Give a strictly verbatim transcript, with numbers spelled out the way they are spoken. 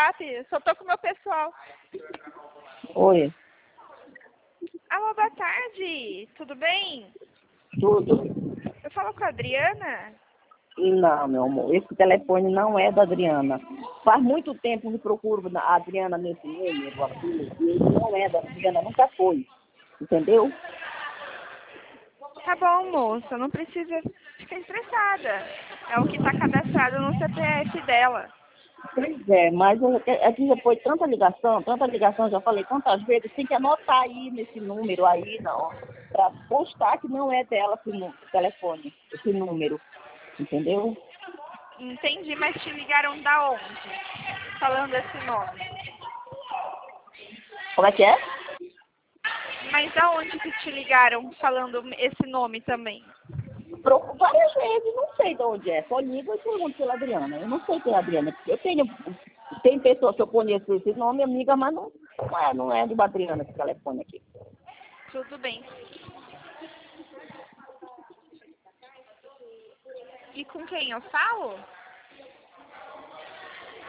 WhatsApp. Só tô com o meu pessoal. Oi, Alô, boa tarde. Tudo bem? tudo? Eu falo com a Adriana. Não, meu amor, esse telefone não é da Adriana. Faz muito tempo que procuro a Adriana nesse número aqui, e ele não é da Adriana, nunca foi. Entendeu? Tá bom, moça. Não precisa ficar estressada. É o que tá cadastrado no C P F dela. Pois é, mas eu- é que já foi tanta ligação, tanta ligação, já falei tantas vezes, tem que anotar aí nesse número aí, não, para constar que não é dela esse nu- telefone, esse número, entendeu? Entendi, mas te ligaram da onde? Falando esse nome. Como é que é? Mas da onde que te ligaram falando esse nome também? Procuro várias vezes, não sei de onde é, só ligo e pergunto pela Adriana, eu não sei quem é a Adriana, eu tenho, tem pessoas que eu conheço esse nome, amiga, mas não, não é, não é de Adriana esse telefone aqui. Tudo bem. E com quem eu falo?